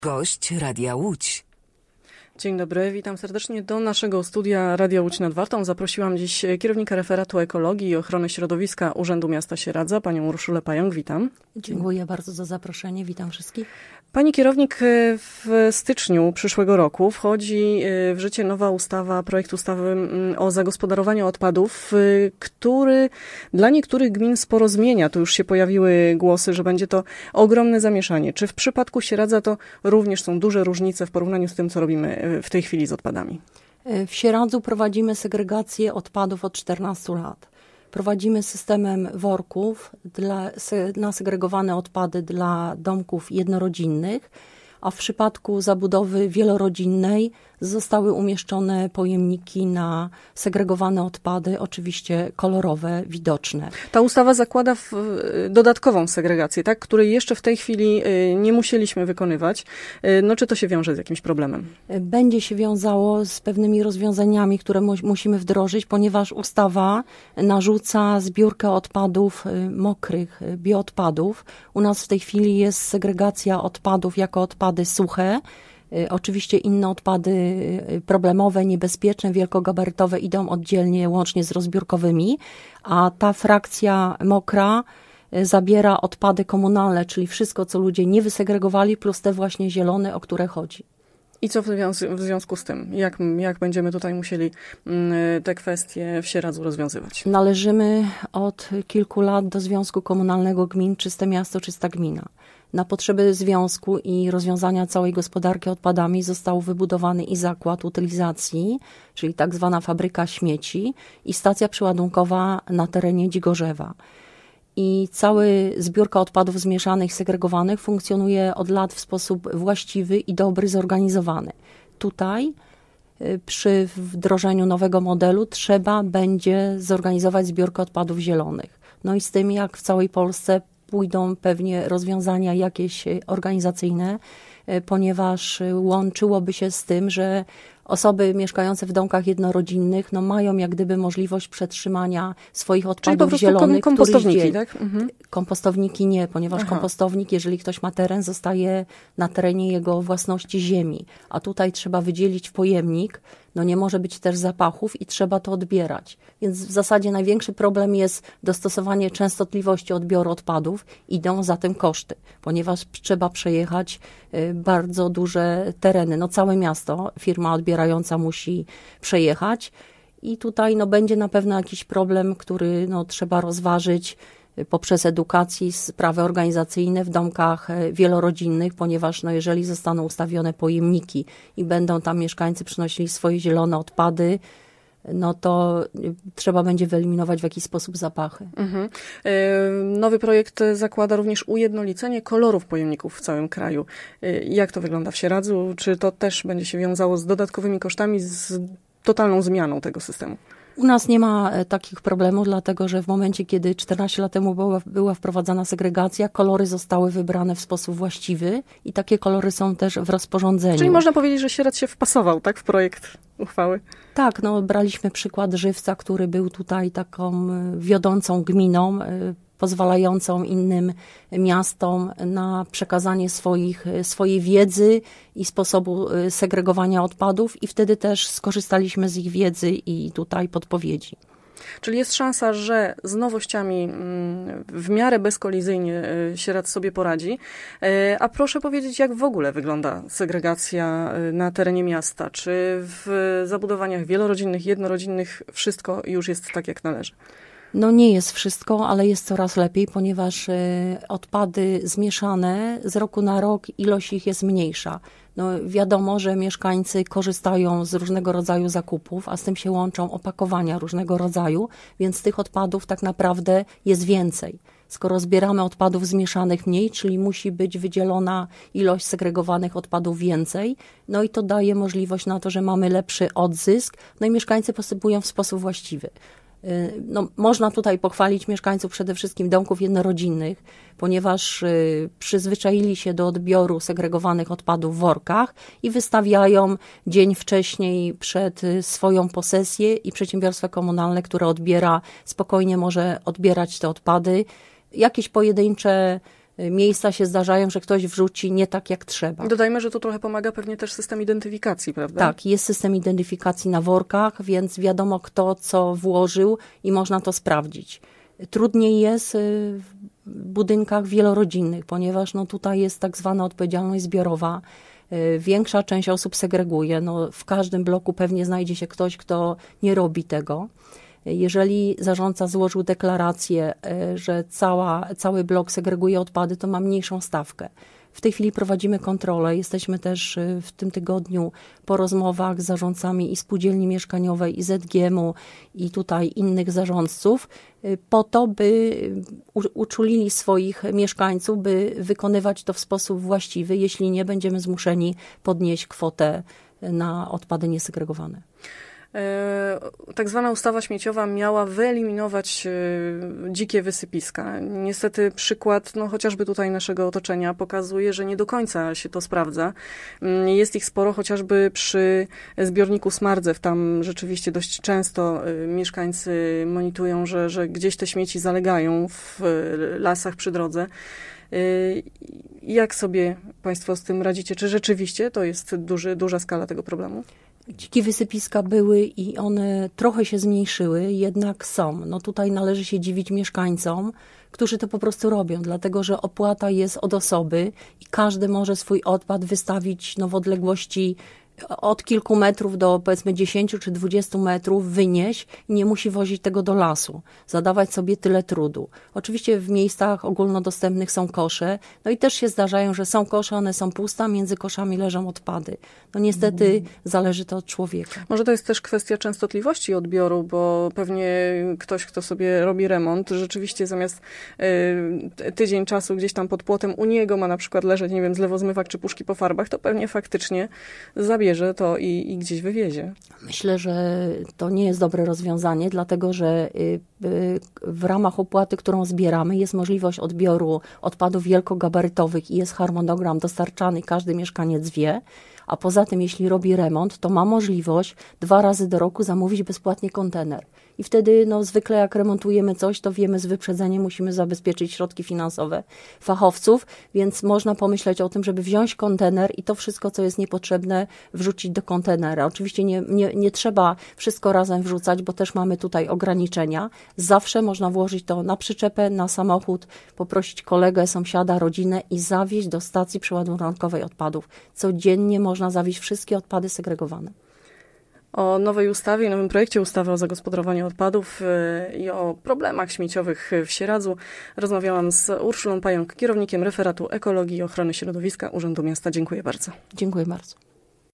Gość Radia Łódź. Dzień dobry, witam serdecznie do naszego studia Radia Łódź nad Wartą. Zaprosiłam dziś kierownika referatu ekologii i ochrony środowiska Urzędu Miasta Sieradza, panią Urszulę Pająk. Witam. Dziękuję bardzo za zaproszenie, witam wszystkich. Pani kierownik, w styczniu przyszłego roku wchodzi w życie nowa ustawa, projekt ustawy o zagospodarowaniu odpadów, który dla niektórych gmin sporo zmienia. Tu już się pojawiły głosy, że będzie to ogromne zamieszanie. Czy w przypadku Sieradza to również są duże różnice w porównaniu z tym, co robimy w tej chwili z odpadami? W Sieradzu prowadzimy segregację odpadów od 14 lat. Prowadzimy systemem worków na segregowane odpady dla domków jednorodzinnych, a w przypadku zabudowy wielorodzinnej zostały umieszczone pojemniki na segregowane odpady, oczywiście kolorowe, widoczne. Ta ustawa zakłada dodatkową segregację, tak, której jeszcze w tej chwili nie musieliśmy wykonywać. No, czy to się wiąże z jakimś problemem? Będzie się wiązało z pewnymi rozwiązaniami, które musimy wdrożyć, ponieważ ustawa narzuca zbiórkę odpadów mokrych, bioodpadów. U nas w tej chwili jest segregacja odpadów jako odpady suche. Oczywiście inne odpady problemowe, niebezpieczne, wielkogabarytowe idą oddzielnie, łącznie z rozbiórkowymi, a ta frakcja mokra zabiera odpady komunalne, czyli wszystko, co ludzie nie wysegregowali, plus te właśnie zielone, o które chodzi. I co w związku z tym? Jak będziemy tutaj musieli te kwestie w Sieradzu rozwiązywać? Należymy od kilku lat do Związku Komunalnego Gmin Czyste Miasto, Czysta Gmina. Na potrzeby związku i rozwiązania całej gospodarki odpadami został wybudowany i zakład utylizacji, czyli tak zwana fabryka śmieci i stacja przeładunkowa na terenie Dzigorzewa. I cały zbiórka odpadów zmieszanych, segregowanych funkcjonuje od lat w sposób właściwy i dobry, zorganizowany. Tutaj przy wdrożeniu nowego modelu trzeba będzie zorganizować zbiórkę odpadów zielonych. No i z tym, jak w całej Polsce, pójdą pewnie rozwiązania jakieś organizacyjne, ponieważ łączyłoby się z tym, że osoby mieszkające w domkach jednorodzinnych mają jak gdyby możliwość przetrzymania swoich odpadów zielonych. Kompostowniki, tak? Mhm. Kompostowniki nie, ponieważ kompostownik, jeżeli ktoś ma teren, zostaje na terenie jego własności ziemi, a tutaj trzeba wydzielić pojemnik, nie może być też zapachów i trzeba to odbierać. Więc w zasadzie największy problem jest dostosowanie częstotliwości odbioru odpadów. Idą za tym koszty, ponieważ trzeba przejechać bardzo duże tereny. Całe miasto firma odbierająca musi przejechać i tutaj będzie na pewno jakiś problem, który trzeba rozważyć poprzez edukację, sprawy organizacyjne w domkach wielorodzinnych, ponieważ jeżeli zostaną ustawione pojemniki i będą tam mieszkańcy przynosili swoje zielone odpady, to trzeba będzie wyeliminować w jakiś sposób zapachy. Mhm. Nowy projekt zakłada również ujednolicenie kolorów pojemników w całym kraju. Jak to wygląda w Sieradzu? Czy to też będzie się wiązało z dodatkowymi kosztami, z totalną zmianą tego systemu? U nas nie ma takich problemów, dlatego że w momencie, kiedy 14 lat temu była wprowadzana segregacja, kolory zostały wybrane w sposób właściwy i takie kolory są też w rozporządzeniu. Czyli można powiedzieć, że Sieradz się wpasował, tak, w projekt uchwały? Tak, braliśmy przykład Żywca, który był tutaj taką wiodącą gminą, pozwalającą innym miastom na przekazanie swojej wiedzy i sposobu segregowania odpadów i wtedy też skorzystaliśmy z ich wiedzy i tutaj podpowiedzi. Czyli jest szansa, że z nowościami w miarę bezkolizyjnie Sieradz sobie poradzi. A proszę powiedzieć, jak w ogóle wygląda segregacja na terenie miasta? Czy w zabudowaniach wielorodzinnych, jednorodzinnych wszystko już jest tak, jak należy? Nie jest wszystko, ale jest coraz lepiej, ponieważ odpady zmieszane z roku na rok, ilość ich jest mniejsza. Wiadomo, że mieszkańcy korzystają z różnego rodzaju zakupów, a z tym się łączą opakowania różnego rodzaju, więc tych odpadów tak naprawdę jest więcej. Skoro zbieramy odpadów zmieszanych mniej, czyli musi być wydzielona ilość segregowanych odpadów więcej, i to daje możliwość na to, że mamy lepszy odzysk, i mieszkańcy postępują w sposób właściwy. Można tutaj pochwalić mieszkańców przede wszystkim domków jednorodzinnych, ponieważ przyzwyczaili się do odbioru segregowanych odpadów w workach i wystawiają dzień wcześniej przed swoją posesję i przedsiębiorstwo komunalne, które odbiera, spokojnie może odbierać te odpady. Jakieś pojedyncze Miejsca się zdarzają, że ktoś wrzuci nie tak jak trzeba. Dodajmy, że tu trochę pomaga pewnie też system identyfikacji, prawda? Tak, jest system identyfikacji na workach, więc wiadomo kto co włożył i można to sprawdzić. Trudniej jest w budynkach wielorodzinnych, ponieważ tutaj jest tak zwana odpowiedzialność zbiorowa. Większa część osób segreguje. W każdym bloku pewnie znajdzie się ktoś, kto nie robi tego. Jeżeli zarządca złożył deklarację, że cały blok segreguje odpady, to ma mniejszą stawkę. W tej chwili prowadzimy kontrolę. Jesteśmy też w tym tygodniu po rozmowach z zarządcami i spółdzielni mieszkaniowej, i ZGM-u, i tutaj innych zarządców, po to, by uczulili swoich mieszkańców, by wykonywać to w sposób właściwy. Jeśli nie, będziemy zmuszeni podnieść kwotę na odpady niesegregowane. Tak zwana ustawa śmieciowa miała wyeliminować dzikie wysypiska. Niestety przykład, chociażby tutaj naszego otoczenia pokazuje, że nie do końca się to sprawdza. Jest ich sporo, chociażby przy zbiorniku Smardzew. Tam rzeczywiście dość często mieszkańcy monitorują, że gdzieś te śmieci zalegają w lasach przy drodze. Jak sobie Państwo z tym radzicie? Czy rzeczywiście to jest duża skala tego problemu? Dzikie wysypiska były i one trochę się zmniejszyły, jednak są. Tutaj należy się dziwić mieszkańcom, którzy to po prostu robią, dlatego że opłata jest od osoby i każdy może swój odpad wystawić w odległości od kilku metrów do powiedzmy 10 czy 20 metrów wynieść i nie musi wozić tego do lasu, zadawać sobie tyle trudu. Oczywiście w miejscach ogólnodostępnych są kosze, i też się zdarzają, że są kosze, one są puste, a między koszami leżą odpady. Niestety zależy to od człowieka. Może to jest też kwestia częstotliwości odbioru, bo pewnie ktoś, kto sobie robi remont, rzeczywiście zamiast tydzień czasu gdzieś tam pod płotem u niego ma na przykład leżeć, nie wiem, zlewozmywak czy puszki po farbach, to pewnie faktycznie zabierze to i gdzieś wywiezie. Myślę, że to nie jest dobre rozwiązanie, dlatego że w ramach opłaty, którą zbieramy, jest możliwość odbioru odpadów wielkogabarytowych i jest harmonogram dostarczany, każdy mieszkaniec wie. A poza tym, jeśli robi remont, to ma możliwość 2 razy do roku zamówić bezpłatnie kontener. I wtedy zwykle jak remontujemy coś, to wiemy z wyprzedzeniem, musimy zabezpieczyć środki finansowe fachowców, więc można pomyśleć o tym, żeby wziąć kontener i to wszystko, co jest niepotrzebne, wrzucić do kontenera. Oczywiście nie trzeba wszystko razem wrzucać, bo też mamy tutaj ograniczenia. Zawsze można włożyć to na przyczepę, na samochód, poprosić kolegę, sąsiada, rodzinę i zawieźć do stacji przeładunkowej odpadów. Codziennie można zawieźć wszystkie odpady segregowane. O nowej ustawie, nowym projekcie ustawy o zagospodarowaniu odpadów i o problemach śmieciowych w Sieradzu rozmawiałam z Urszulą Pająk, kierownikiem referatu Ekologii i Ochrony Środowiska Urzędu Miasta. Dziękuję bardzo. Dziękuję bardzo.